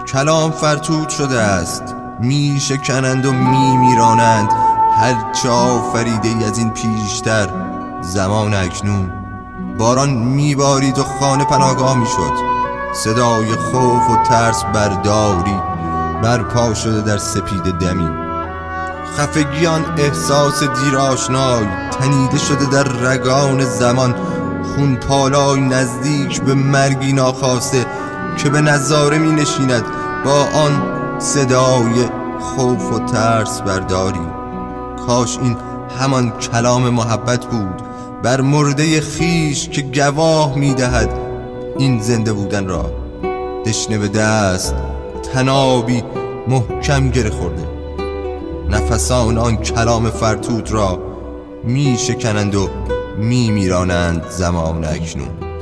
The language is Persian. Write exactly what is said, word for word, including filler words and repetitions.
کلام فرتوت شده است، می شکنند و می میرانند هرچه آفریده ای از این پیشتر. زمان اکنون باران می بارید و خانه پناهگاه می شد. صدای خوف و ترس برداری برپا شده در سپید دمی. خفگیان احساس دیر آشنای تنیده شده در رگان زمان. خون پالای نزدیک به مرگی ناخواسته که به نظاره می نشیند با آن صدای خوف و ترس برداری. کاش این همان کلام محبت بود بر مرده خیش که گواه می دهد این زنده بودن را. دشنه به دست تنابی محکم گره خورده، نفسان آن کلام فرتوت را می شکنند و می میرانند زمان اکنون.